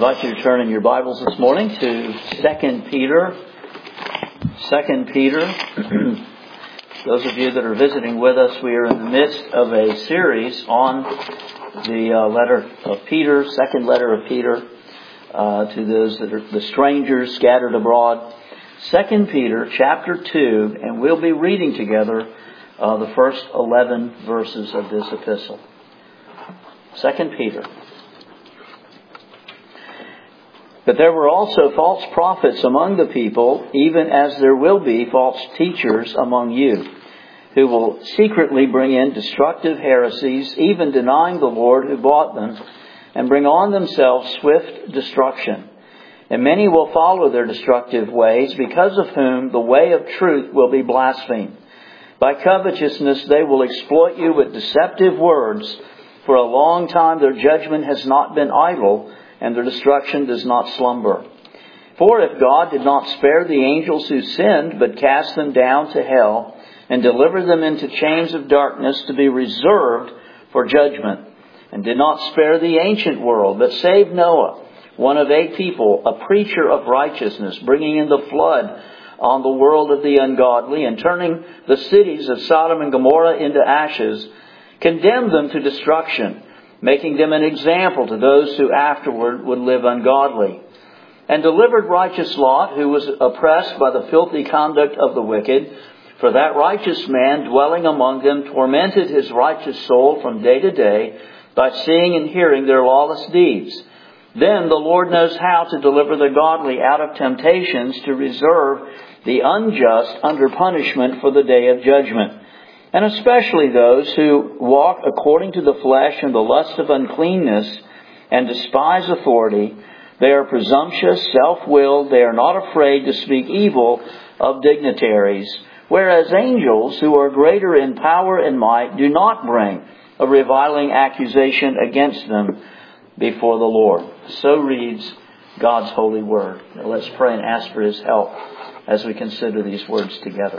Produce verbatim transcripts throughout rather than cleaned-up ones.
invite you to turn in your Bibles this morning to Second Peter. Second Peter. Those of you that are visiting with us, we are in the midst of a series on the uh, letter of Peter, second letter of Peter, uh, to those that are the strangers scattered abroad. Second Peter chapter two, and we'll be reading together uh, the first eleven verses of this epistle. Second Peter. But there were also false prophets among the people, even as there will be false teachers among you, who will secretly bring in destructive heresies, even denying the Lord who bought them, and bring on themselves swift destruction. And many will follow their destructive ways, because of whom the way of truth will be blasphemed. By covetousness they will exploit you with deceptive words. For a long time their judgment has not been idle, and their destruction does not slumber. For if God did not spare the angels who sinned, but cast them down to hell, and delivered them into chains of darkness to be reserved for judgment, and did not spare the ancient world, but saved Noah, one of eight people, a preacher of righteousness, bringing in the flood on the world of the ungodly, and turning the cities of Sodom and Gomorrah into ashes, condemned them to destruction, making them an example to those who afterward would live ungodly. And delivered righteous Lot, who was oppressed by the filthy conduct of the wicked, for that righteous man dwelling among them tormented his righteous soul from day to day by seeing and hearing their lawless deeds. Then the Lord knows how to deliver the godly out of temptations, to reserve the unjust under punishment for the day of judgment. And especially those who walk according to the flesh and the lust of uncleanness, and despise authority. They are presumptuous, self-willed. They are not afraid to speak evil of dignitaries. Whereas angels, who are greater in power and might, do not bring a reviling accusation against them before the Lord. So reads God's holy word. Now let's pray and ask for His help as we consider these words together.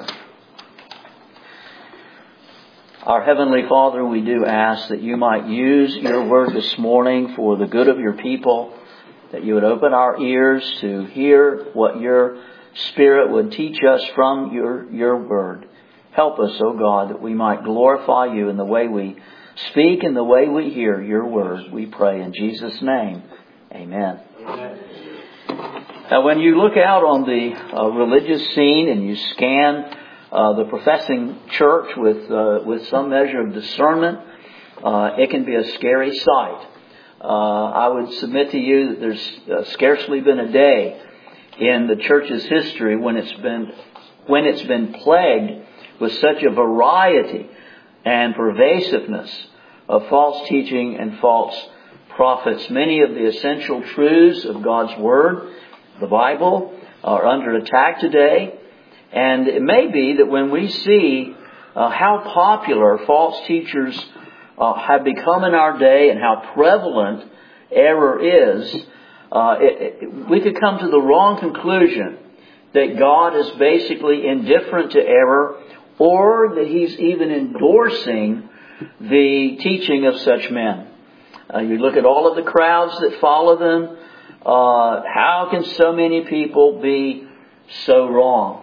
Our Heavenly Father, we do ask that You might use Your word this morning for the good of Your people, that You would open our ears to hear what Your Spirit would teach us from Your, your word. Help us, O God, that we might glorify You in the way we speak and the way we hear Your word. We pray in Jesus' name. Amen. Amen. Now, when you look out on the uh, religious scene and you scan Uh, the professing church with uh, with some measure of discernment, uh, it can be a scary sight. Uh, I would submit to you that there's uh, scarcely been a day in the church's history when it's been when it's been plagued with such a variety and pervasiveness of false teaching and false prophets. Many of the essential truths of God's Word, the Bible, are under attack today. And it may be that when we see uh, how popular false teachers uh, have become in our day and how prevalent error is, uh, it, it, we could come to the wrong conclusion that God is basically indifferent to error, or that He's even endorsing the teaching of such men. Uh, you look at all of the crowds that follow them. Uh, how can so many people be so wrong?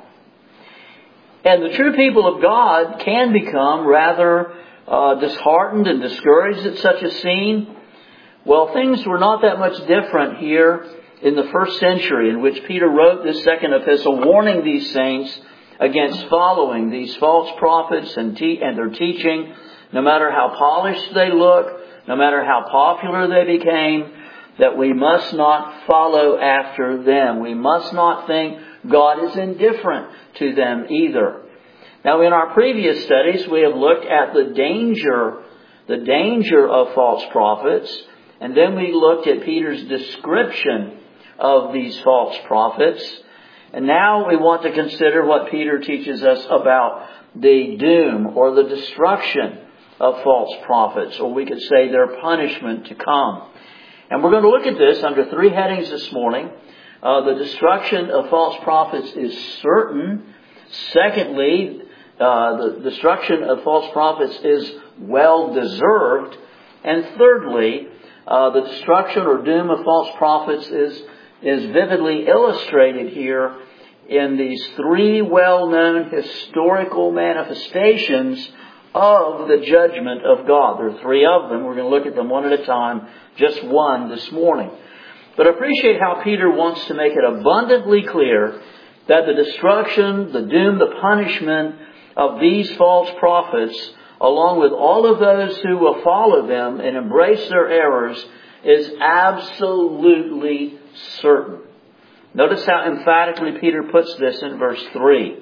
And the true people of God can become rather uh, disheartened and discouraged at such a scene. Well, things were not that much different here in the first century, in which Peter wrote this second epistle, warning these saints against following these false prophets and, te- and their teaching, no matter how polished they look, no matter how popular they became, that we must not follow after them. We must not think God is indifferent to them either. Now, in our previous studies, we have looked at the danger, the danger of false prophets, and then we looked at Peter's description of these false prophets. And now we want to consider what Peter teaches us about the doom or the destruction of false prophets, or we could say their punishment to come. And we're going to look at this under three headings this morning. Uh, the destruction of false prophets is certain. Secondly, uh, the destruction of false prophets is well deserved. And thirdly, Uh, the destruction or doom of false prophets is, is vividly illustrated here in these three well-known historical manifestations of the judgment of God. There are three of them. We're going to look at them one at a time, just one this morning. But appreciate how Peter wants to make it abundantly clear that the destruction, the doom, the punishment of these false prophets, along with all of those who will follow them and embrace their errors, is absolutely certain. Notice how emphatically Peter puts this in verse three.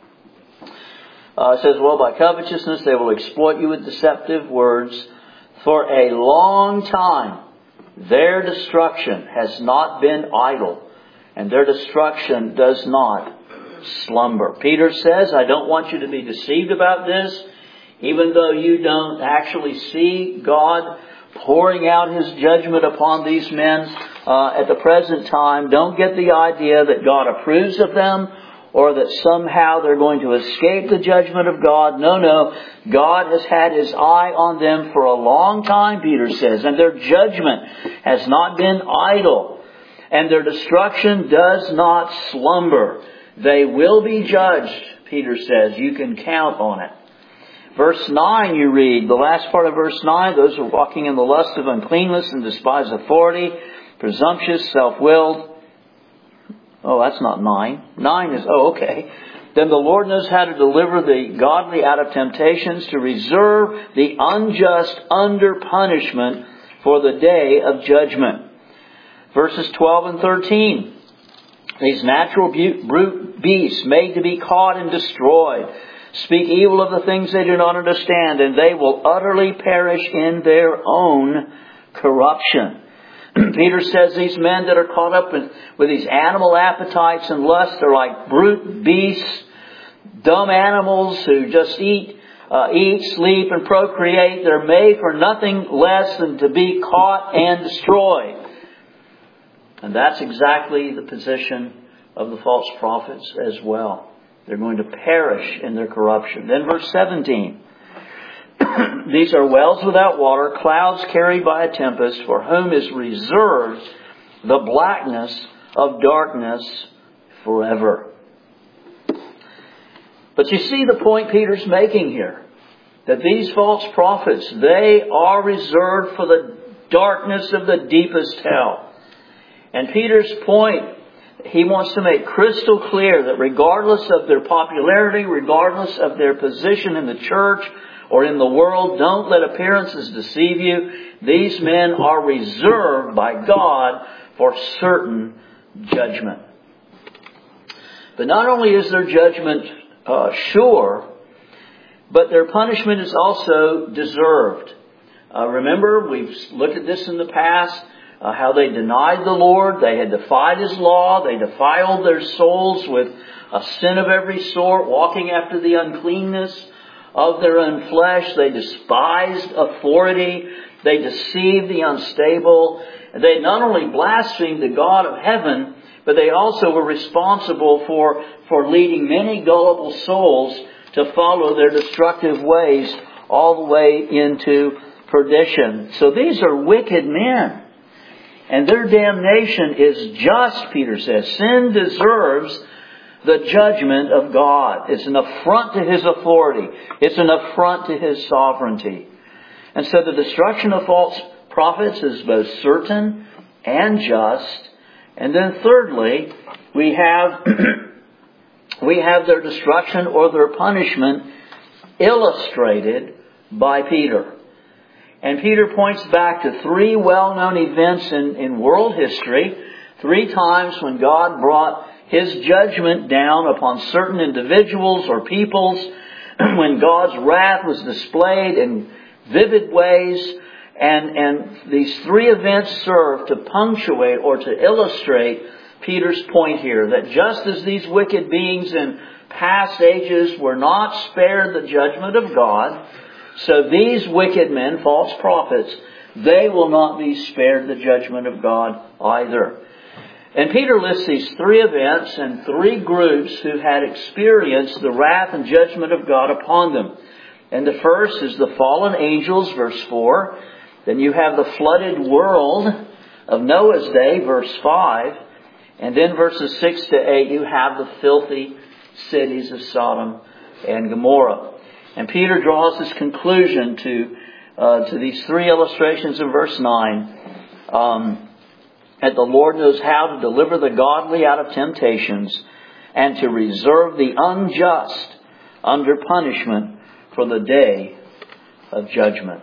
Uh, it says, well, by covetousness they will exploit you with deceptive words. For a long time their destruction has not been idle, and their destruction does not slumber. Peter says, I don't want you to be deceived about this. Even though you don't actually see God pouring out His judgment upon these men uh, at the present time, don't get the idea that God approves of them or that somehow they're going to escape the judgment of God. No, no. God has had His eye on them for a long time, Peter says, and their judgment has not been idle, and their destruction does not slumber. They will be judged, Peter says. You can count on it. Verse nine you read, the last part of verse nine, those who are walking in the lust of uncleanness and despise authority, presumptuous, self-willed. Oh, that's not nine. Nine is, oh, okay. Then the Lord knows how to deliver the godly out of temptations, to reserve the unjust under punishment for the day of judgment. Verses twelve and thirteen. These natural brute beasts made to be caught and destroyed speak evil of the things they do not understand, and they will utterly perish in their own corruption. Peter says these men that are caught up with, with these animal appetites and lusts are like brute beasts, dumb animals who just eat, uh, eat, sleep, and procreate. They're made for nothing less than to be caught and destroyed. And that's exactly the position of the false prophets as well. They're going to perish in their corruption. Then verse seventeen. These are wells without water, clouds carried by a tempest, for whom is reserved the blackness of darkness forever. But you see the point Peter's making here. That these false prophets, they are reserved for the darkness of the deepest hell. And Peter's point, he wants to make crystal clear that regardless of their popularity, regardless of their position in the church or in the world, don't let appearances deceive you. These men are reserved by God for certain judgment. But not only is their judgment uh, sure, but their punishment is also deserved. Uh, remember, we've looked at this in the past. Uh, how they denied the Lord. They had defied His law. They defiled their souls with a sin of every sort, walking after the uncleanness of their own flesh. They despised authority. They deceived the unstable. They not only blasphemed the God of heaven, but they also were responsible for, for leading many gullible souls to follow their destructive ways all the way into perdition. So these are wicked men. And their damnation is just, Peter says. Sin deserves the judgment of God. It's an affront to His authority. It's an affront to His sovereignty. And so the destruction of false prophets is both certain and just. And then thirdly, we have, we have their destruction or their punishment illustrated by Peter. And Peter points back to three well-known events in, in world history. Three times when God brought His judgment down upon certain individuals or peoples. When God's wrath was displayed in vivid ways. And, and these three events serve to punctuate or to illustrate Peter's point here. That just as these wicked beings in past ages were not spared the judgment of God, so these wicked men, false prophets, they will not be spared the judgment of God either. And Peter lists these three events and three groups who had experienced the wrath and judgment of God upon them. And the first is the fallen angels, verse four. Then you have the flooded world of Noah's day, verse five. And then verses six to eight, you have the filthy cities of Sodom and Gomorrah. And Peter draws his conclusion to uh, to these three illustrations in verse nine. Um, that the Lord knows how to deliver the godly out of temptations and to reserve the unjust under punishment for the day of judgment.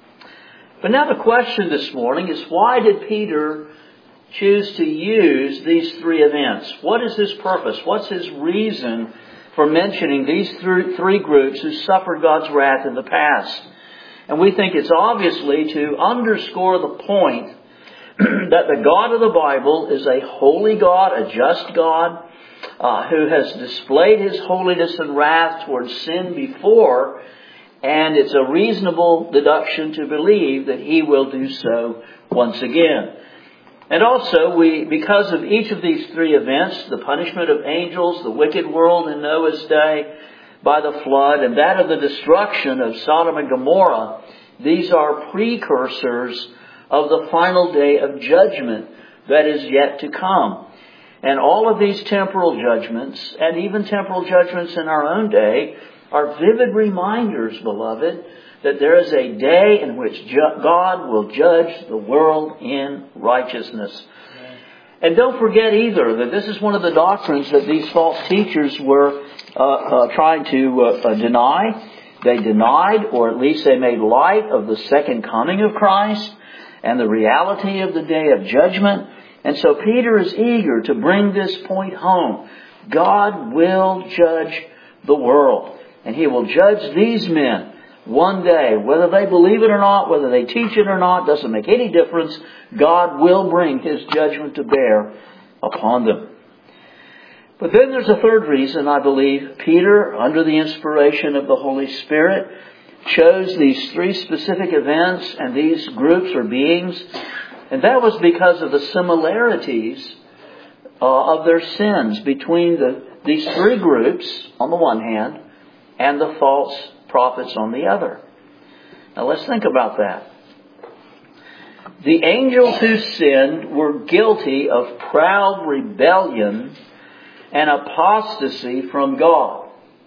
But now the question this morning is, why did Peter choose to use these three events? What is his purpose? What's his reason for mentioning these th- three groups who suffered God's wrath in the past? And we think it's obviously to underscore the point that the God of the Bible is a holy God, a just God, uh, who has displayed His holiness and wrath towards sin before, and it's a reasonable deduction to believe that He will do so once again. And also, we, because of each of these three events, the punishment of angels, the wicked world in Noah's day by the flood, and that of the destruction of Sodom and Gomorrah, these are precursors of the final day of judgment that is yet to come. And all of these temporal judgments, and even temporal judgments in our own day, are vivid reminders, beloved, that there is a day in which ju- God will judge the world in righteousness. Amen. And don't forget either that this is one of the doctrines that these false teachers were uh, uh, trying to uh, uh, deny. They denied, or at least they made light of the second coming of Christ and the reality of the day of judgment. And so Peter is eager to bring this point home. God will judge the world. And He will judge these men one day. Whether they believe it or not, whether they teach it or not, doesn't make any difference. God will bring His judgment to bear upon them. But then there's a third reason, I believe. Peter, under the inspiration of the Holy Spirit, chose these three specific events and these groups or beings. And that was because of the similarities uh, of their sins between the, these three groups on the one hand and the false prophets on the other. Now let's think about that. The angels who sinned were guilty of proud rebellion and apostasy from God.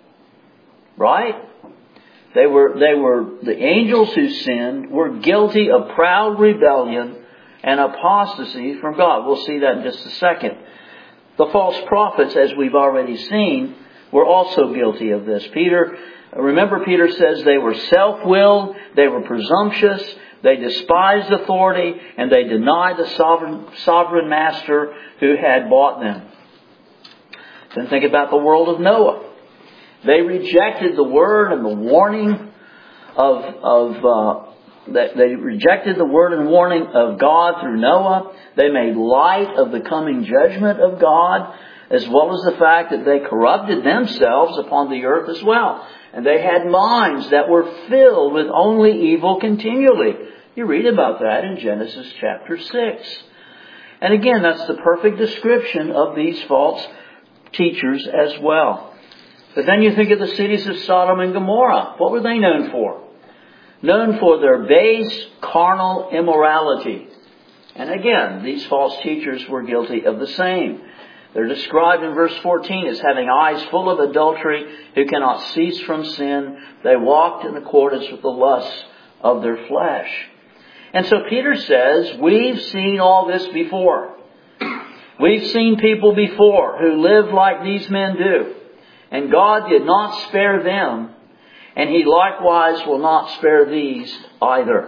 Right? They were, they were, the angels who sinned were guilty of proud rebellion and apostasy from God. We'll see that in just a second. The false prophets, as we've already seen, were also guilty of this. Peter, remember Peter says they were self-willed, they were presumptuous, they despised authority, and they denied the sovereign, sovereign master who had bought them. Then think about the world of Noah. They rejected the word and the warning of, of uh, that they rejected the word and warning of God through Noah. They made light of the coming judgment of God, as well as the fact that they corrupted themselves upon the earth as well. And they had minds that were filled with only evil continually. You read about that in Genesis chapter six. And again, that's the perfect description of these false teachers as well. But then you think of the cities of Sodom and Gomorrah. What were they known for? Known for their base carnal immorality. And again, these false teachers were guilty of the same. They're described in verse fourteen as having eyes full of adultery, who cannot cease from sin. They walked in accordance with the lusts of their flesh. And so Peter says, we've seen all this before. We've seen people before who lived like these men do. And God did not spare them. And He likewise will not spare these either.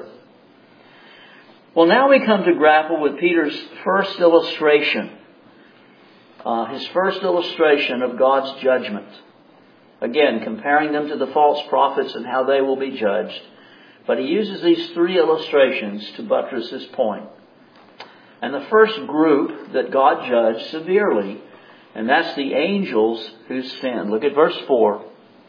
Well, now we come to grapple with Peter's first illustration. Uh, his first illustration of God's judgment. Again, comparing them to the false prophets and how they will be judged. But he uses these three illustrations to buttress his point. And the first group that God judged severely, and that's the angels who sinned. Look at verse four.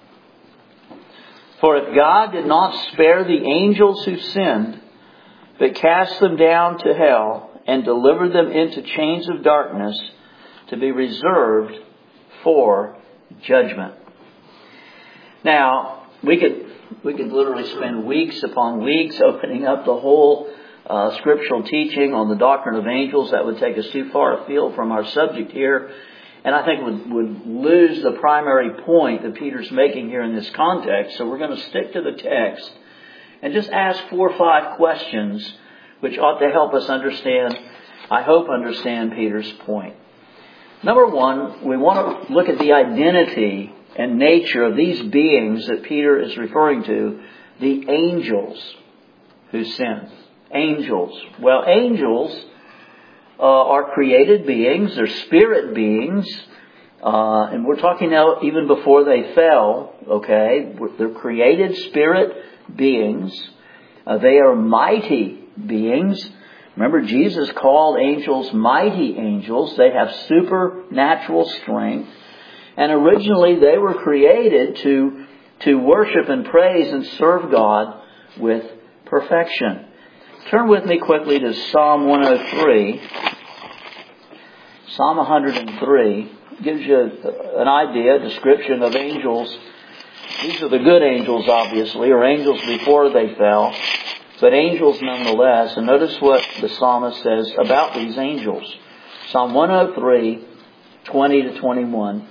For if God did not spare the angels who sinned, but cast them down to hell and delivered them into chains of darkness to be reserved for judgment. Now, we could we could literally spend weeks upon weeks opening up the whole uh, scriptural teaching on the doctrine of angels. That would take us too far afield from our subject here, and I think would would lose the primary point that Peter's making here in this context. So we're going to stick to the text and just ask four or five questions which ought to help us understand, I hope understand Peter's point. Number one, we want to look at the identity and nature of these beings that Peter is referring to, the angels who sin. Angels. Well, angels uh, are created beings. They're spirit beings. Uh, and we're talking now even before they fell, okay? They're created spirit beings. Uh, they are mighty beings. Remember, Jesus called angels mighty angels. They have supernatural strength. And originally they were created to, to worship and praise and serve God with perfection. Turn with me quickly to Psalm one oh three. Psalm one hundred three gives you an idea, a description of angels. These are the good angels, obviously, or angels before they fell, but angels nonetheless. And notice what the psalmist says about these angels. Psalm one oh three, twenty to twenty-one.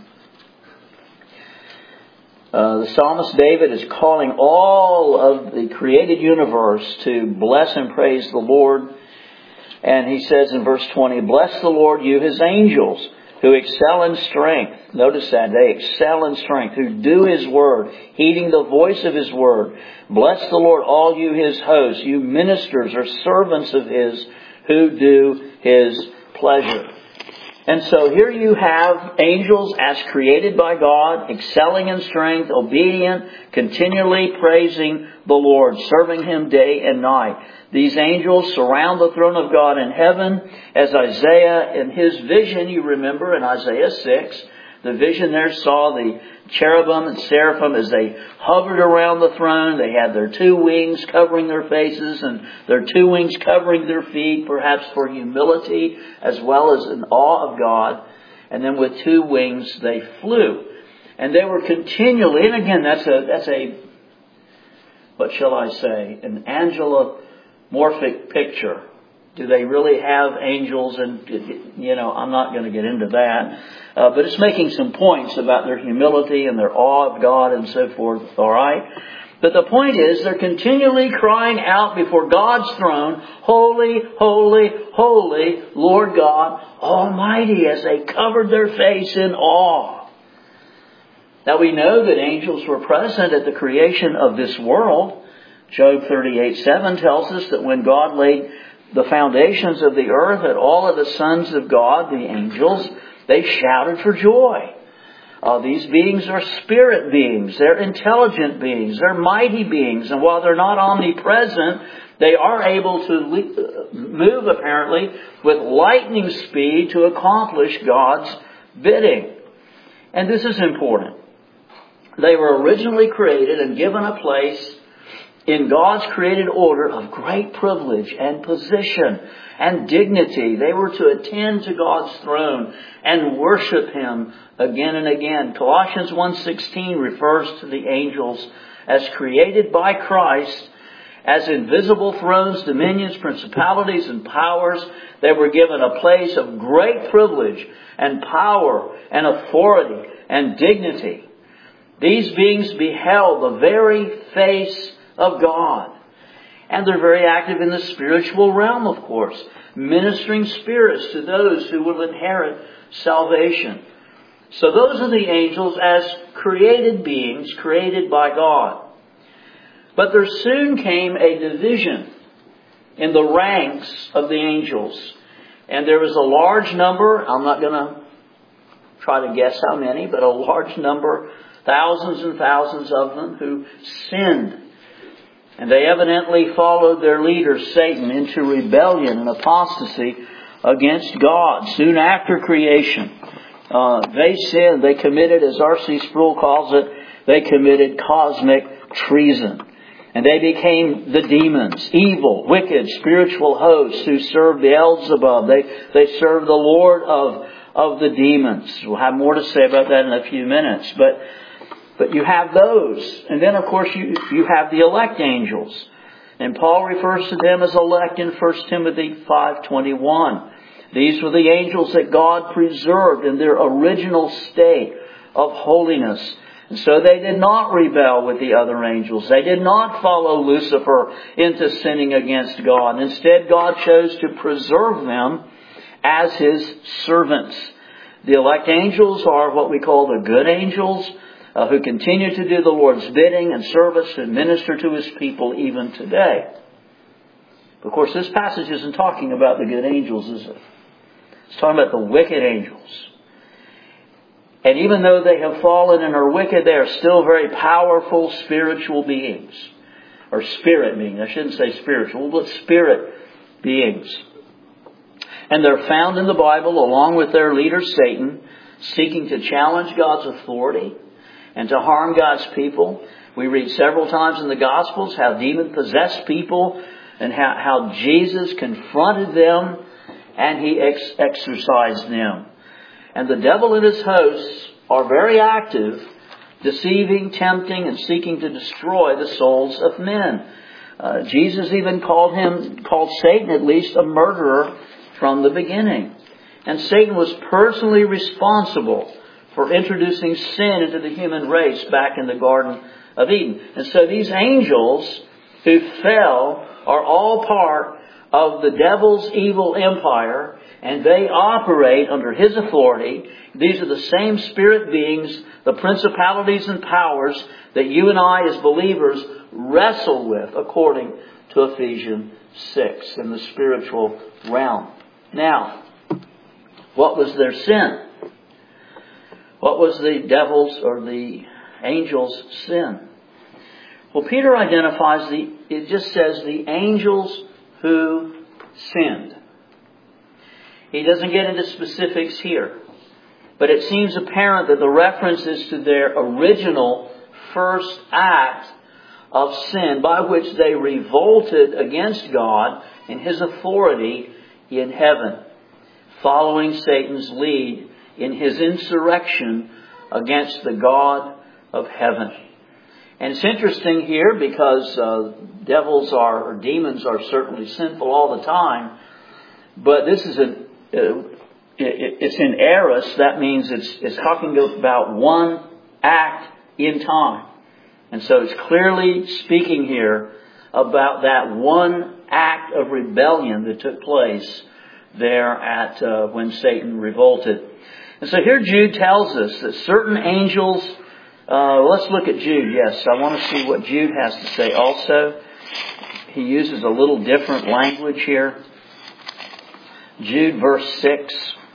Uh, the psalmist David is calling all of the created universe to bless and praise the Lord. And he says in verse twenty, "Bless the Lord, you His angels, who excel in strength." Notice that, they excel in strength, who do His word, heeding the voice of His word. "Bless the Lord, all you His hosts, you ministers or servants of His, who do His pleasure." And so here you have angels as created by God, excelling in strength, obedient, continually praising the Lord, serving Him day and night. These angels surround the throne of God in heaven, as Isaiah in his vision, you remember in Isaiah six, the vision there saw the cherubim and seraphim as they hovered around the throne. They had their two wings covering their faces and their two wings covering their feet, perhaps for humility as well as in awe of God. And then with two wings they flew. And they were continually, and again, that's a, that's a, what shall I say, an angelomorphic picture. Do they really have angels? And, you know, I'm not going to get into that. Uh, but it's making some points about their humility and their awe of God and so forth. All right? But the point is, they're continually crying out before God's throne, "Holy, holy, holy, Lord God Almighty," as they covered their face in awe. Now we know that angels were present at the creation of this world. Job thirty-eight seven tells us that when God laid the foundations of the earth, that all of the sons of God, the angels, they shouted for joy. Uh, these beings are spirit beings. They're intelligent beings. They're mighty beings. And while they're not omnipresent, they are able to le- move, apparently, with lightning speed to accomplish God's bidding. And this is important. They were originally created and given a place in God's created order of great privilege and position and dignity. They were to attend to God's throne and worship Him again and again. Colossians one sixteen refers to the angels as created by Christ as invisible thrones, dominions, principalities, and powers. They were given a place of great privilege and power and authority and dignity. These beings beheld the very face of God. And they're very active in the spiritual realm, of course, ministering spirits to those who will inherit salvation. So those are the angels as created beings, created by God. But there soon came a division in the ranks of the angels. And there was a large number, I'm not going to try to guess how many, but a large number, thousands and thousands of them, who sinned. And they evidently followed their leader, Satan, into rebellion and apostasy against God soon after creation. Uh, they sinned. They committed, as R C Sproul calls it, they committed cosmic treason. And they became the demons, evil, wicked, spiritual hosts who served Beelzebub. They, they served the Lord of, of the demons. We'll have more to say about that in a few minutes. But But you have those. And then, of course, you, you have the elect angels. And Paul refers to them as elect in First Timothy five twenty-one. These were the angels that God preserved in their original state of holiness. And so they did not rebel with the other angels. They did not follow Lucifer into sinning against God. Instead, God chose to preserve them as His servants. The elect angels are what we call the good angels, uh, who continue to do the Lord's bidding and service and minister to His people even today. Of course, this passage isn't talking about the good angels, is it? It's talking about the wicked angels. And even though they have fallen and are wicked, they are still very powerful spiritual beings. Or spirit beings. I shouldn't say spiritual, but spirit beings. And they're found in the Bible along with their leader Satan, seeking to challenge God's authority and to harm God's people. We read several times in the Gospels how demon-possessed people and how, how Jesus confronted them and He ex- exorcised them. And the devil and his hosts are very active, deceiving, tempting, and seeking to destroy the souls of men. Uh, Jesus even called him, called Satan at least, a murderer from the beginning. And Satan was personally responsible for introducing sin into the human race back in the Garden of Eden. And so these angels who fell are all part of the devil's evil empire, and they operate under his authority. These are the same spirit beings, the principalities and powers that you and I as believers wrestle with according to Ephesians six in the spiritual realm. Now, what was their sin? What was the devil's or the angel's sin? Well, Peter identifies the, it just says the angels who sinned. He doesn't get into specifics here. But it seems apparent that the reference is to their original first act of sin by which they revolted against God and His authority in heaven, following Satan's lead in his insurrection against the God of heaven. And it's interesting here because uh, devils are, or demons are certainly sinful all the time. But this is a, uh, it, it's in aorist. That means it's, it's talking about one act in time. And so it's clearly speaking here about that one act of rebellion that took place there at uh, when Satan revolted. And so here Jude tells us that certain angels, uh, let's look at Jude, yes. I want to see what Jude has to say also. He uses a little different language here. Jude verse six.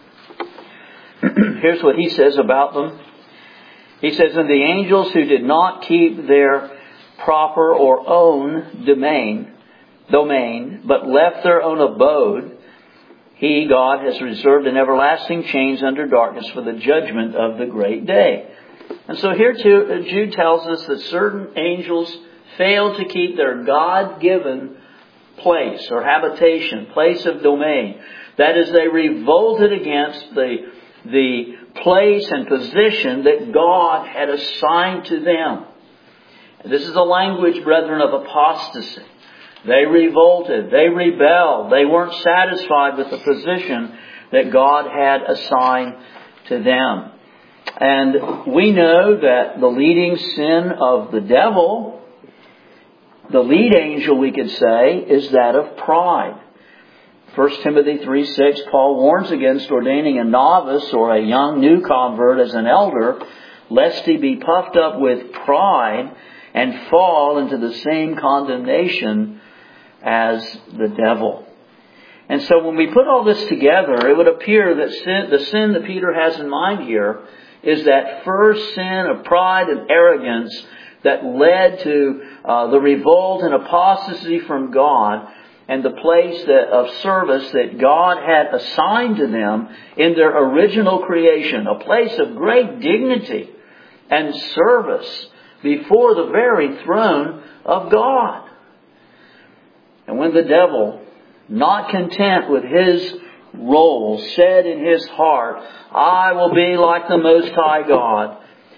Here's what he says about them. He says, "And the angels who did not keep their proper or own domain, domain, but left their own abode, He, God, has reserved in everlasting chains under darkness for the judgment of the great day." And so here too, Jude tells us that certain angels failed to keep their God-given place or habitation, place of domain. That is, they revolted against the, the place and position that God had assigned to them. This is the language, brethren, of apostasy. They revolted. They rebelled. They weren't satisfied with the position that God had assigned to them. And we know that the leading sin of the devil, the lead angel we could say, is that of pride. First Timothy three six, Paul warns against ordaining a novice or a young new convert as an elder, lest he be puffed up with pride and fall into the same condemnation as the devil. And so when we put all this together, it would appear that sin, the sin that Peter has in mind here is that first sin of pride and arrogance that led to uh, the revolt and apostasy from God and the place that, of service that God had assigned to them in their original creation, a place of great dignity and service before the very throne of God. And when the devil, not content with his role, said in his heart, "I will be like the Most High God,"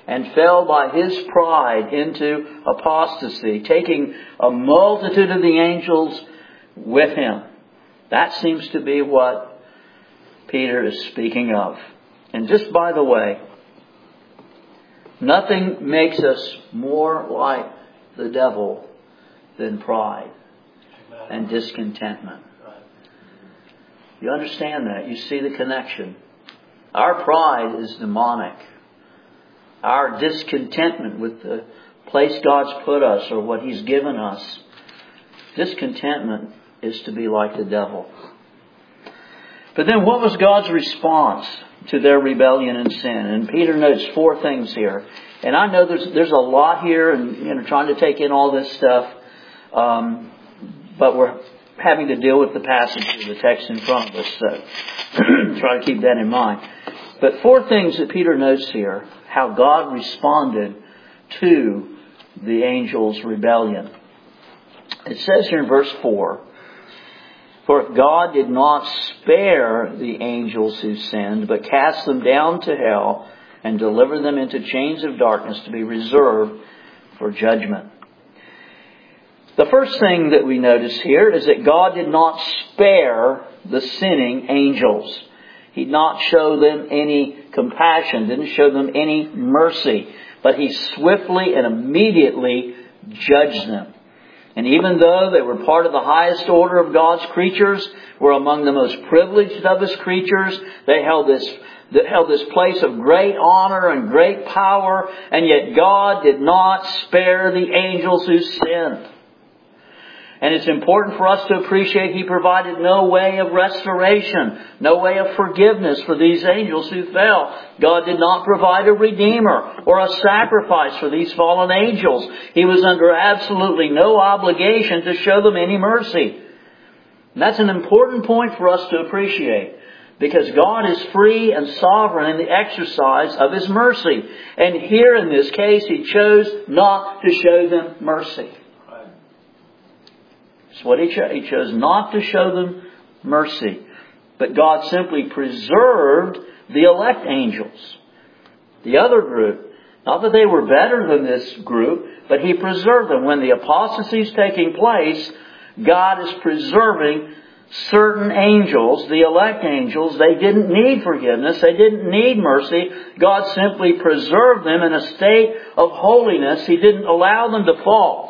and fell by his pride into apostasy, taking a multitude of the angels with him. That seems to be what Peter is speaking of. And just by the way, nothing makes us more like the devil than pride and discontentment. You understand that? You see the connection. Our pride is demonic. Our discontentment with the place God's put us or what He's given us, discontentment is to be like the devil. But then what was God's response to their rebellion and sin? And Peter notes four things here. And I know there's there's a lot here, and you know, trying to take in all this stuff. Um, but we're having to deal with the passage of the text in front of us, so try to keep that in mind. But four things that Peter notes here, how God responded to the angels' rebellion. It says here in verse four, "For if God did not spare the angels who sinned, but cast them down to hell and delivered them into chains of darkness to be reserved for judgment." The first thing that we notice here is that God did not spare the sinning angels. He did not show them any compassion, didn't show them any mercy, but He swiftly and immediately judged them. And even though they were part of the highest order of God's creatures, were among the most privileged of His creatures, they held this, they held this place of great honor and great power, and yet God did not spare the angels who sinned. And it's important for us to appreciate He provided no way of restoration, no way of forgiveness for these angels who fell. God did not provide a redeemer or a sacrifice for these fallen angels. He was under absolutely no obligation to show them any mercy. And that's an important point for us to appreciate, because God is free and sovereign in the exercise of His mercy. And here in this case, He chose not to show them mercy. That's what he chose. He chose not to show them mercy. But God simply preserved the elect angels. The other group, not that they were better than this group, but He preserved them. When the apostasy is taking place, God is preserving certain angels, the elect angels. They didn't need forgiveness. They didn't need mercy. God simply preserved them in a state of holiness. He didn't allow them to fall.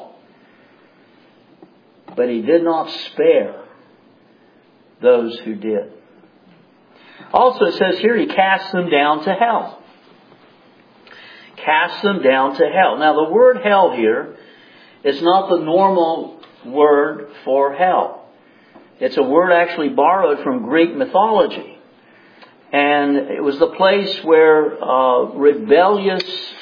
But He did not spare those who did. Also, it says here, He cast them down to hell. Cast them down to hell. Now, the word hell here is not the normal word for hell. It's a word actually borrowed from Greek mythology. And it was the place where uh, rebellious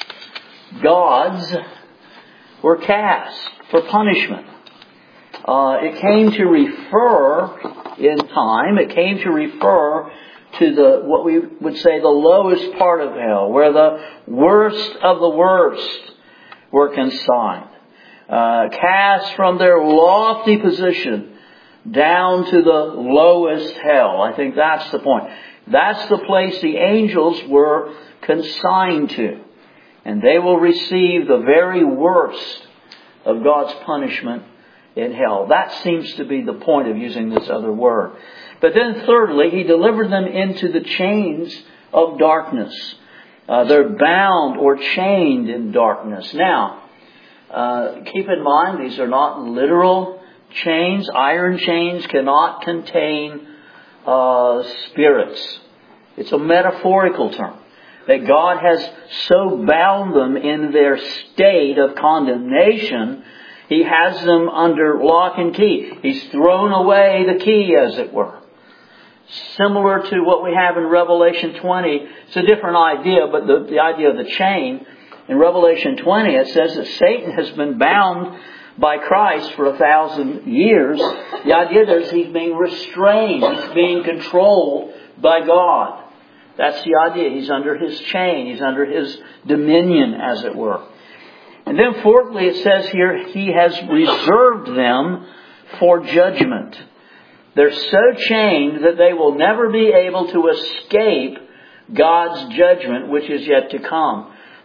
gods were cast for punishment. Uh, it came to refer in time, it came to refer to the, what we would say, the lowest part of hell, where the worst of the worst were consigned. Uh, cast from their lofty position down to the lowest hell. I think that's the point. That's the place the angels were consigned to. And they will receive the very worst of God's punishment in hell. That seems to be the point of using this other word. But then thirdly, He delivered them into the chains of darkness. Uh, they're bound or chained in darkness. Now, uh, keep in mind, these are not literal chains. Iron chains cannot contain uh, spirits. It's a metaphorical term. That God has so bound them in their state of condemnation, He has them under lock and key. He's thrown away the key, as it were. Similar to what we have in Revelation twenty. It's a different idea, but the, the idea of the chain. In Revelation twenty, it says that Satan has been bound by Christ for a thousand years. The idea there is he's being restrained. He's being controlled by God. That's the idea. He's under His chain. He's under His dominion, as it were. And then fourthly, it says here, He has reserved them for judgment. They're so chained that they will never be able to escape God's judgment, which is yet to come.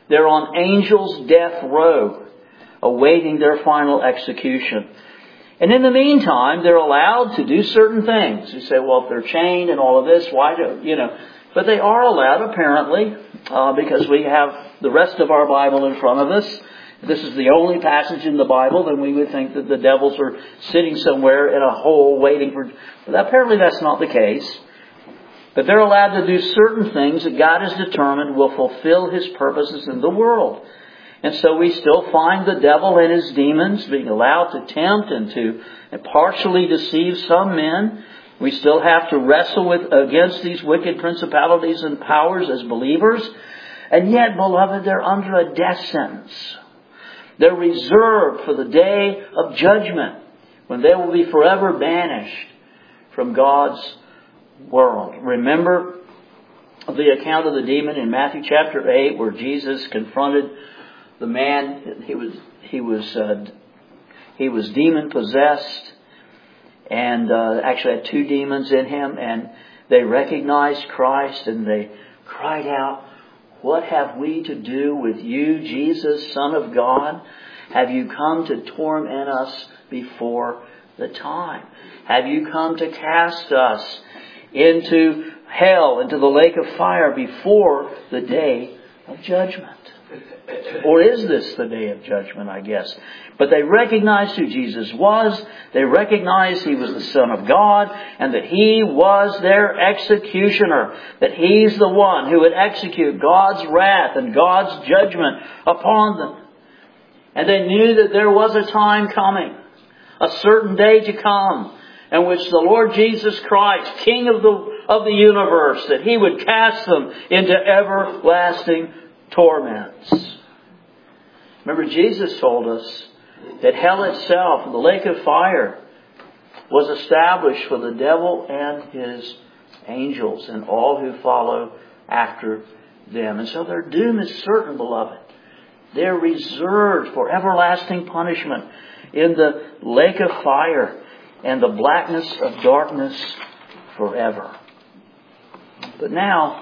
They're on angels' death row, awaiting their final execution. And in the meantime, they're allowed to do certain things. You say, well, if they're chained and all of this, why do, you know. But they are allowed, apparently, uh, because we have the rest of our Bible in front of us. If this is the only passage in the Bible, then we would think that the devils are sitting somewhere in a hole waiting for... But apparently that's not the case. But they're allowed to do certain things that God has determined will fulfill His purposes in the world. And so we still find the devil and his demons being allowed to tempt and to partially deceive some men. We still have to wrestle with against these wicked principalities and powers as believers. And yet, beloved, they're under a death sentence. They're reserved for the day of judgment, when they will be forever banished from God's world. Remember the account of the demon in Matthew chapter eight, where Jesus confronted the man. He was he was uh, he was demon possessed, and uh, actually had two demons in him, and they recognized Christ and they cried out, "What have we to do with you, Jesus, Son of God? Have you come to torment us before the time? Have you come to cast us into hell, into the lake of fire before the day of judgment?" Or is this the day of judgment, I guess? But they recognized who Jesus was. They recognized He was the Son of God, and that He was their executioner. That He's the one who would execute God's wrath and God's judgment upon them. And they knew that there was a time coming, a certain day to come, in which the Lord Jesus Christ, King of the, of the universe, that He would cast them into everlasting torments. Remember, Jesus told us that hell itself, the lake of fire, was established for the devil and his angels and all who follow after them. And so their doom is certain, beloved. They're reserved for everlasting punishment in the lake of fire and the blackness of darkness forever. But now,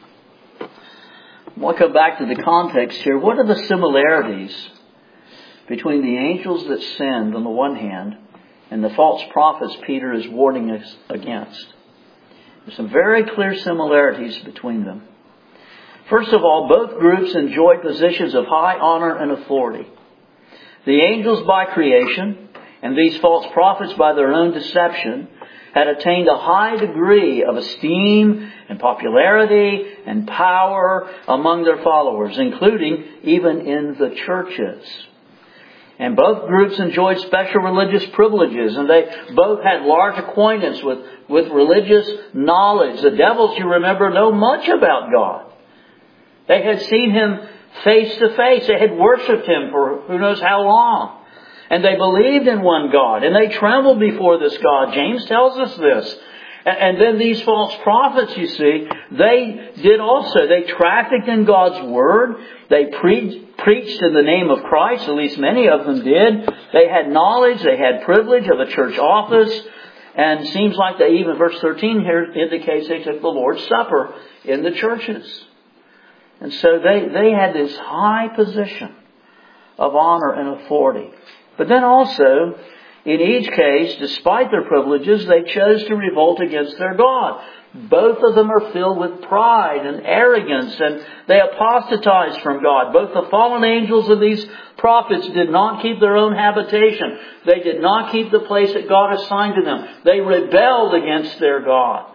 I want to come back to the context here. What are the similarities between the angels that sinned on the one hand and the false prophets Peter is warning us against? There's some very clear similarities between them. First of all, both groups enjoyed positions of high honor and authority. The angels by creation and these false prophets by their own deception had attained a high degree of esteem and popularity and power among their followers, including even in the churches. And both groups enjoyed special religious privileges, and they both had large acquaintance with, with religious knowledge. The devils, you remember, know much about God. They had seen Him face to face. They had worshipped Him for who knows how long. And they believed in one God. And they trembled before this God. James tells us this. And then these false prophets, you see, they did also. They trafficked in God's Word. They pre- preached in the name of Christ. At least many of them did. They had knowledge. They had privilege of a church office. And it seems like they, even verse thirteen here indicates they took the Lord's Supper in the churches. And so they, they had this high position of honor and authority. But then also, in each case, despite their privileges, they chose to revolt against their God. Both of them are filled with pride and arrogance, and they apostatized from God. Both the fallen angels and these prophets did not keep their own habitation. They did not keep the place that God assigned to them. They rebelled against their God.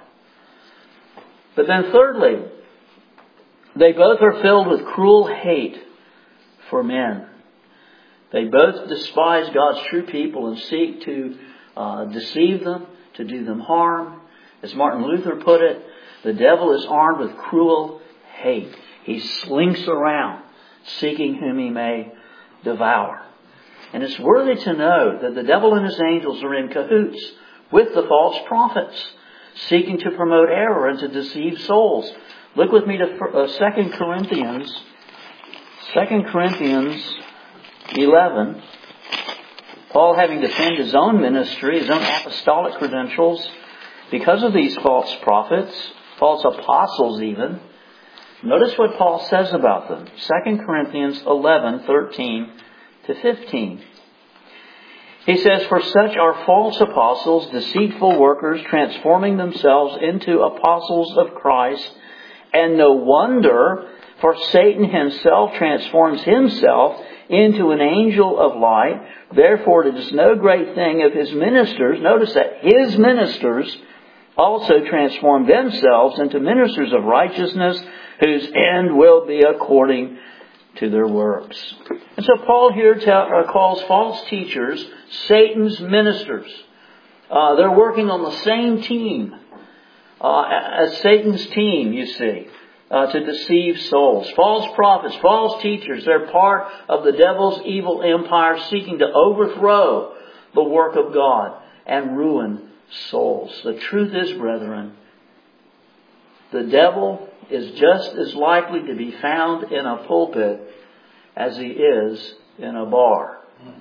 But then thirdly, they both are filled with cruel hate for men. They both despise God's true people and seek to uh, deceive them, to do them harm. As Martin Luther put it, the devil is armed with cruel hate. He slinks around, seeking whom he may devour. And it's worthy to know that the devil and his angels are in cahoots with the false prophets, seeking to promote error and to deceive souls. Look with me to uh, Second Corinthians, Second Corinthians eleven. Paul, having defended his own ministry, his own apostolic credentials, because of these false prophets, false apostles even, Notice what Paul says about them. Second Corinthians eleven, thirteen to fifteen. He says, "For such are false apostles, deceitful workers, transforming themselves into apostles of Christ. And no wonder, for Satan himself transforms himself into an angel of light. Therefore it is no great thing if his ministers," notice that, his ministers also transform themselves into ministers of righteousness, whose end will be according to their works. And so Paul here tell, uh, calls false teachers Satan's ministers. Uh, they're working on the same team uh, as Satan's team, you see, uh, to deceive souls. False prophets, false teachers, they're part of the devil's evil empire seeking to overthrow the work of God and ruin souls. The truth is, brethren, the devil is just as likely to be found in a pulpit as he is in a bar.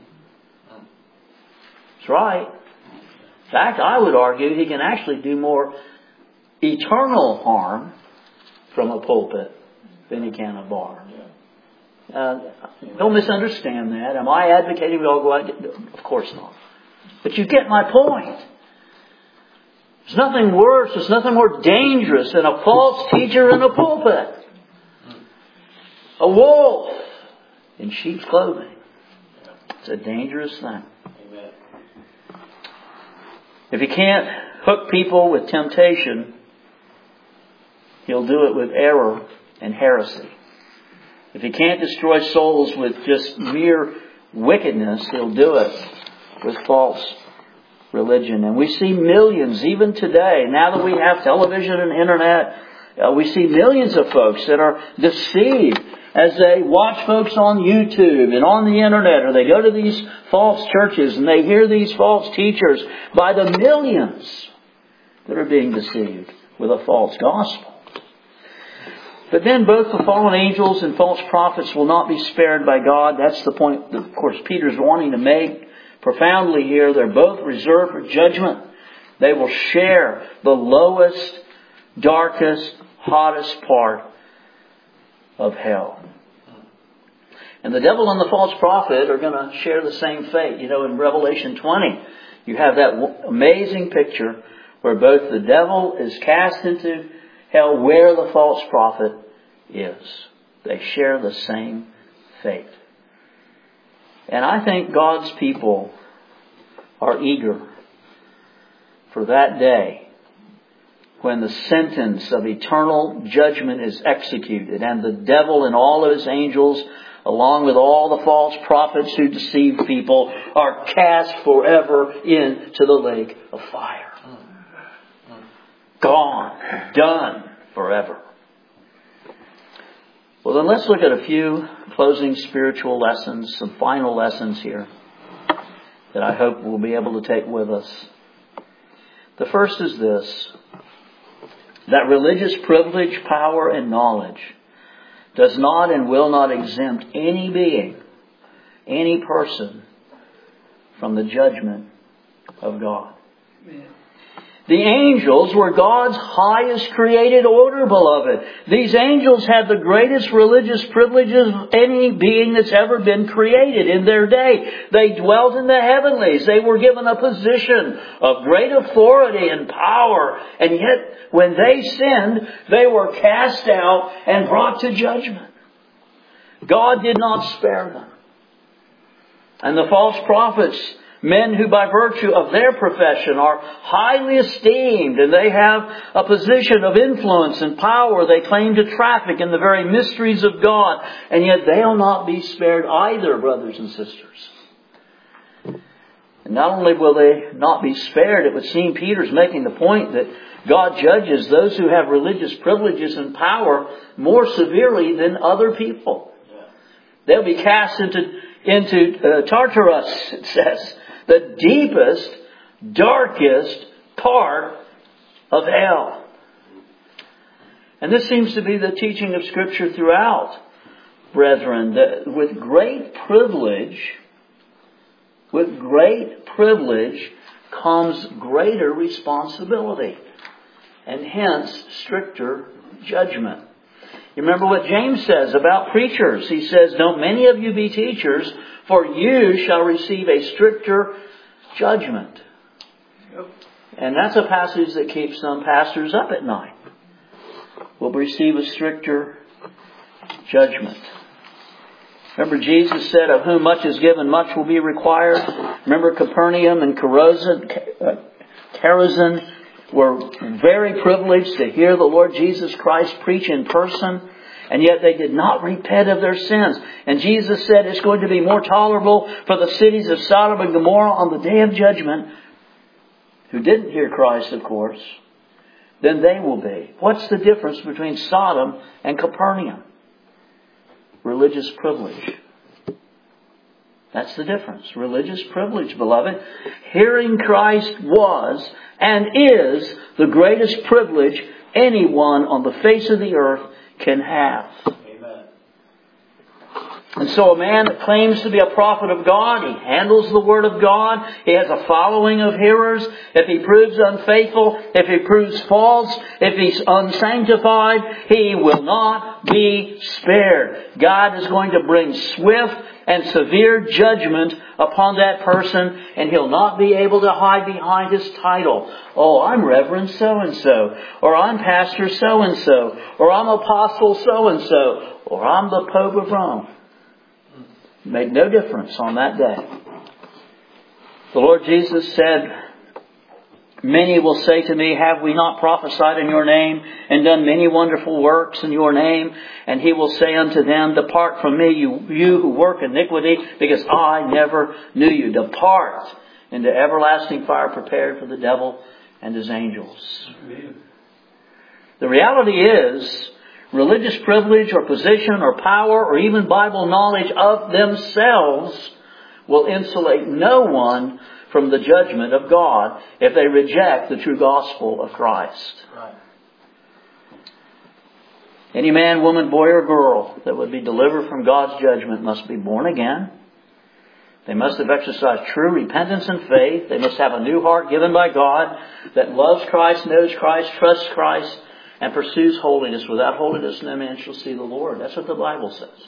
That's right. In fact, I would argue he can actually do more eternal harm from a pulpit than he can a bar. Uh, don't misunderstand that. Am I advocating we all go out? Of course not. But you get my point. There's nothing worse, there's nothing more dangerous than a false teacher in a pulpit. A wolf in sheep's clothing. It's a dangerous thing. Amen. If he can't hook people with temptation, he'll do it with error and heresy. If he can't destroy souls with just mere wickedness, he'll do it with false religion. And we see millions, even today, now that we have television and internet, uh, we see millions of folks that are deceived as they watch folks on YouTube and on the internet, or they go to these false churches and they hear these false teachers by the millions that are being deceived with a false gospel. But then both the fallen angels and false prophets will not be spared by God. That's the point that, of course, Peter's wanting to make profoundly here. They're both reserved for judgment. They will share the lowest, darkest, hottest part of hell. And the devil and the false prophet are going to share the same fate. You know, in Revelation twenty, you have that amazing picture where both the devil is cast into hell where the false prophet is. They share the same fate. And I think God's people are eager for that day when the sentence of eternal judgment is executed and the devil and all of his angels, along with all the false prophets who deceive people, are cast forever into the lake of fire. Gone. Done. Forever. Well, then let's look at a few closing spiritual lessons, some final lessons here that I hope we'll be able to take with us. The first is this: that religious privilege, power, and knowledge does not and will not exempt any being, any person, from the judgment of God. Amen. The angels were God's highest created order, beloved. These angels had the greatest religious privileges of any being that's ever been created in their day. They dwelt in the heavenlies. They were given a position of great authority and power. And yet, when they sinned, they were cast out and brought to judgment. God did not spare them. And the false prophets, men who by virtue of their profession are highly esteemed and they have a position of influence and power. They claim to traffic in the very mysteries of God. And yet they'll not be spared either, brothers and sisters. And not only will they not be spared, it would seem Peter's making the point that God judges those who have religious privileges and power more severely than other people. They'll be cast into, into uh, Tartarus, it says. The deepest, darkest part of hell. And this seems to be the teaching of Scripture throughout, brethren, that with great privilege, with great privilege comes greater responsibility, and hence stricter judgment. You remember what James says about preachers. He says, don't many of you be teachers, for you shall receive a stricter judgment. Yep. And that's a passage that keeps some pastors up at night. Will receive a stricter judgment. Remember Jesus said, of whom much is given, much will be required. Remember Capernaum and Chorazin were very privileged to hear the Lord Jesus Christ preach in person. And yet they did not repent of their sins. And Jesus said it's going to be more tolerable for the cities of Sodom and Gomorrah on the day of judgment, who didn't hear Christ, of course, than they will be. What's the difference between Sodom and Capernaum? Religious privilege. That's the difference. Religious privilege, beloved. Hearing Christ was and is the greatest privilege anyone on the face of the earth can have. Amen. And so a man that claims to be a prophet of God, he handles the Word of God, he has a following of hearers. If he proves unfaithful, if he proves false, if he's unsanctified, he will not be spared. God is going to bring swift and severe judgment upon that person, and he'll not be able to hide behind his title. Oh, I'm Reverend so-and-so, or I'm Pastor so-and-so, or I'm Apostle so-and-so, or I'm the Pope of Rome. Make no difference on that day. The Lord Jesus said, many will say to me, have we not prophesied in your name and done many wonderful works in your name? And He will say unto them, depart from me, you, you who work iniquity, because I never knew you. Depart into everlasting fire prepared for the devil and his angels. Amen. The reality is, religious privilege or position or power or even Bible knowledge of themselves will insulate no one from the judgment of God if they reject the true gospel of Christ. Right. Any man, woman, boy or girl that would be delivered from God's judgment must be born again. They must have exercised true repentance and faith. They must have a new heart given by God that loves Christ, knows Christ, trusts Christ, and pursues holiness. Without holiness, no man shall see the Lord. That's what the Bible says.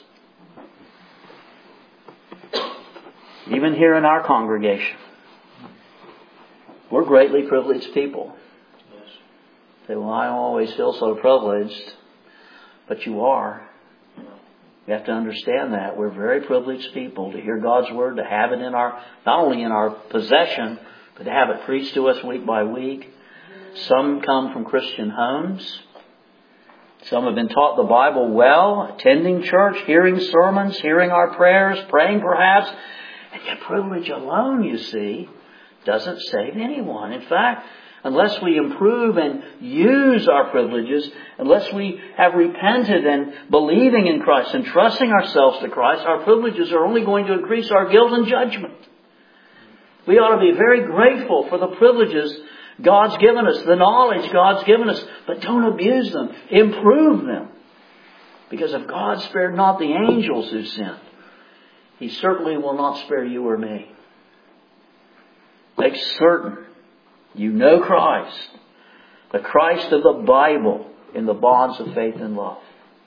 Even here in our congregation, we're greatly privileged people. Yes. Say, well, I always feel so privileged. But you are. You have to understand that. We're very privileged people to hear God's Word, to have it in our, not only in our possession, but to have it preached to us week by week. Some come from Christian homes. Some have been taught the Bible well, attending church, hearing sermons, hearing our prayers, praying perhaps. And yet privilege alone, you see, doesn't save anyone. In fact, unless we improve and use our privileges, unless we have repented and believing in Christ and trusting ourselves to Christ, our privileges are only going to increase our guilt and judgment. We ought to be very grateful for the privileges God's given us, the knowledge God's given us, but don't abuse them. Improve them. Because if God spared not the angels who sinned, He certainly will not spare you or me. Make certain you know Christ, the Christ of the Bible, in the bonds of faith and love.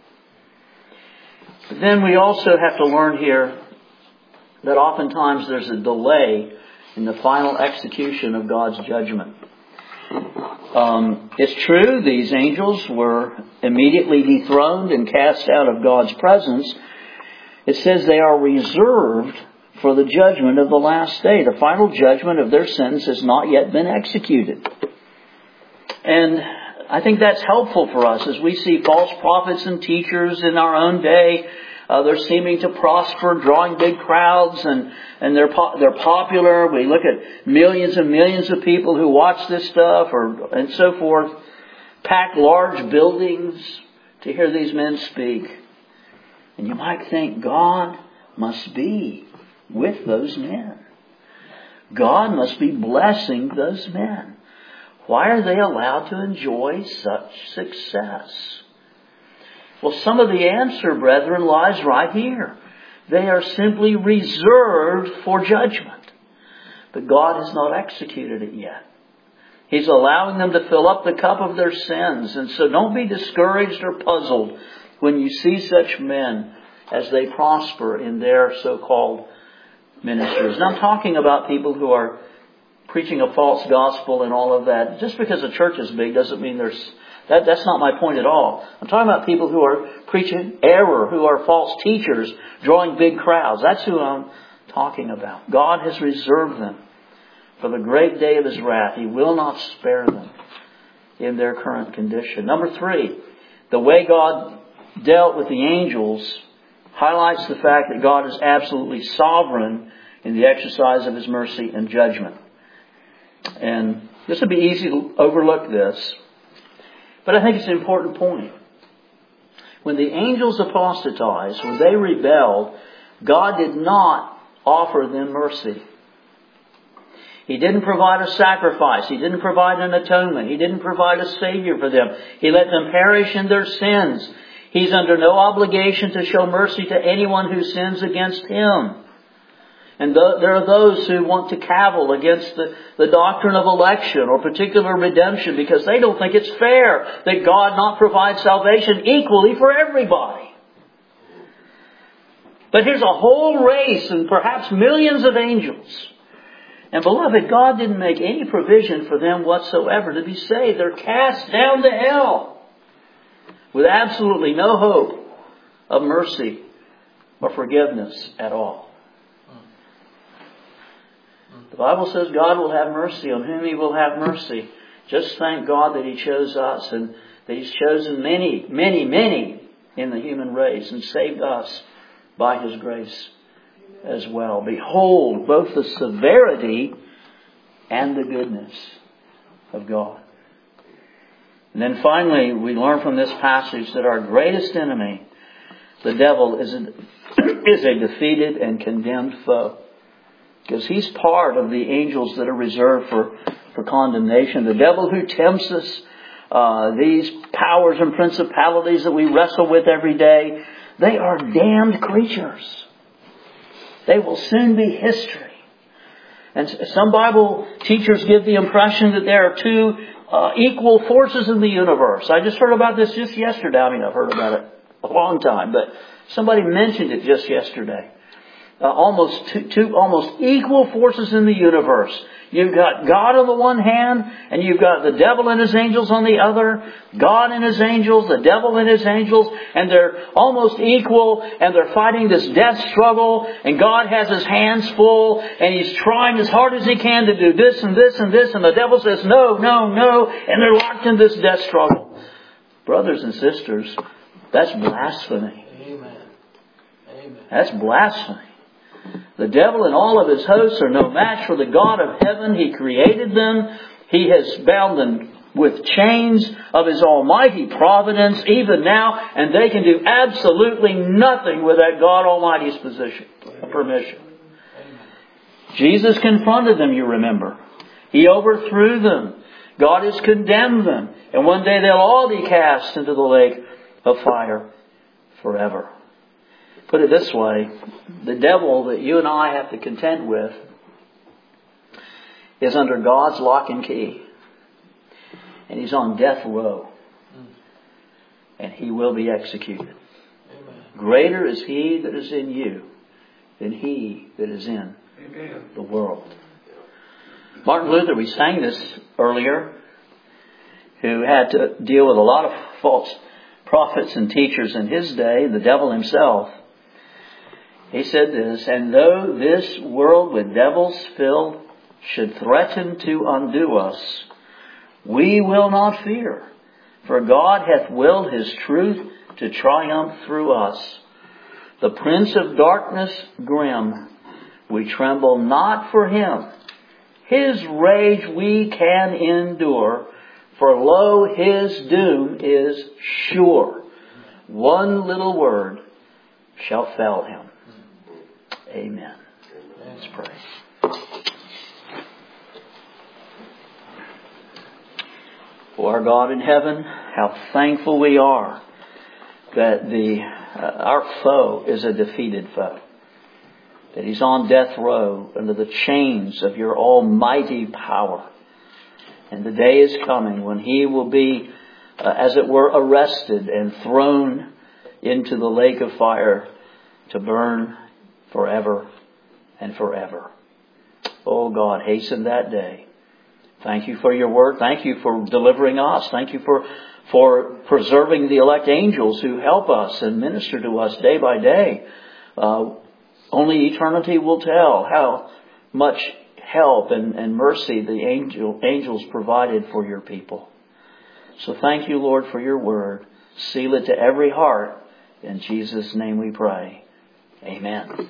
But then we also have to learn here that oftentimes there's a delay in the final execution of God's judgment. Um, it's true, these angels were immediately dethroned and cast out of God's presence. It says they are reserved for the judgment of the last day. The final judgment of their sins has not yet been executed. And I think that's helpful for us as we see false prophets and teachers in our own day. Uh, they're seeming to prosper, drawing big crowds, and, and they're po- they're popular. We look at millions and millions of people who watch this stuff, or and so forth, pack large buildings to hear these men speak. And you might think God must be with those men. God must be blessing those men. Why are they allowed to enjoy such success? Well, some of the answer, brethren, lies right here. They are simply reserved for judgment. But God has not executed it yet. He's allowing them to fill up the cup of their sins. And so don't be discouraged or puzzled when you see such men as they prosper in their so-called ministries. And I'm talking about people who are preaching a false gospel and all of that. Just because a church is big doesn't mean there's... That, that's not my point at all. I'm talking about people who are preaching error, who are false teachers, drawing big crowds. That's who I'm talking about. God has reserved them for the great day of His wrath. He will not spare them in their current condition. Number three, the way God dealt with the angels highlights the fact that God is absolutely sovereign in the exercise of His mercy and judgment. And this would be easy to overlook this, but I think it's an important point. When the angels apostatized, when they rebelled, God did not offer them mercy. He didn't provide a sacrifice. He didn't provide an atonement. He didn't provide a Savior for them. He let them perish in their sins. He's under no obligation to show mercy to anyone who sins against Him. And th- there are those who want to cavil against the, the doctrine of election or particular redemption because they don't think it's fair that God not provide salvation equally for everybody. But here's a whole race and perhaps millions of angels. And beloved, God didn't make any provision for them whatsoever to be saved. They're cast down to hell with absolutely no hope of mercy or forgiveness at all. The Bible says God will have mercy on whom He will have mercy. Just thank God that He chose us and that He's chosen many, many, many in the human race and saved us by His grace as well. Behold both the severity and the goodness of God. And then finally, we learn from this passage that our greatest enemy, the devil, is a, is a defeated and condemned foe. Because he's part of the angels that are reserved for, for condemnation. The devil who tempts us, uh, these powers and principalities that we wrestle with every day, they are damned creatures. They will soon be history. And some Bible teachers give the impression that there are two uh, equal forces in the universe. I just heard about this just yesterday. I mean, I've heard about it a long time, but somebody mentioned it just yesterday. Uh, almost two, two almost equal forces in the universe. You've got God on the one hand, and you've got the devil and his angels on the other. God and his angels, the devil and his angels, and they're almost equal, and they're fighting this death struggle, and God has His hands full, and He's trying as hard as He can to do this and this and this, and the devil says no, no, no, and they're locked in this death struggle. Brothers and sisters, that's blasphemy. Amen. Amen. That's blasphemy. The devil and all of his hosts are no match for the God of heaven. He created them. He has bound them with chains of His almighty providence even now, and they can do absolutely nothing without God Almighty's position, permission. Jesus confronted them, you remember. He overthrew them. God has condemned them. And one day they'll all be cast into the lake of fire forever. Put it this way, the devil that you and I have to contend with is under God's lock and key. And he's on death row. And he will be executed. Amen. Greater is He that is in you than he that is in Amen. The world. Martin Luther, we sang this earlier, who had to deal with a lot of false prophets and teachers in his day, the devil himself. He said this, and though this world with devils filled should threaten to undo us, we will not fear, for God hath willed His truth to triumph through us. The prince of darkness grim, we tremble not for him. His rage we can endure, for lo, His doom is sure. One little word shall fell him. Amen. Let's pray. Oh, our God in heaven, how thankful we are that the uh, our foe is a defeated foe. That He's on death row under the chains of Your almighty power. And the day is coming when He will be, uh, as it were, arrested and thrown into the lake of fire to burn forever and forever. Oh God, hasten that day. Thank you for your word. Thank you for delivering us. Thank you for, for preserving the elect angels who help us and minister to us day by day. Uh, only eternity will tell how much help and, and mercy the angel, angels provided for your people. So thank you, Lord, for your word. Seal it to every heart. In Jesus' name we pray. Amen.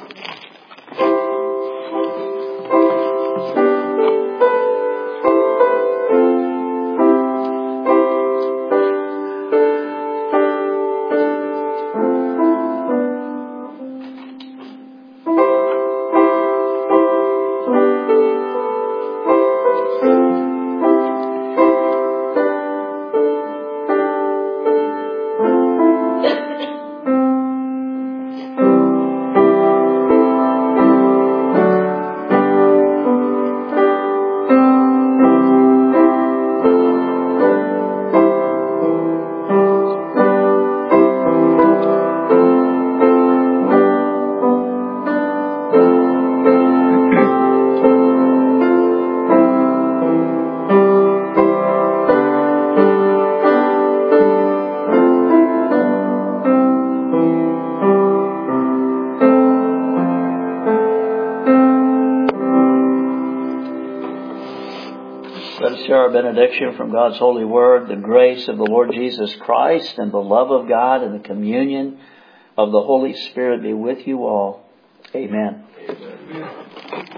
Our benediction from God's holy word. The grace of the Lord Jesus Christ and the love of God and the communion of the Holy Spirit be with you all. Amen. Amen.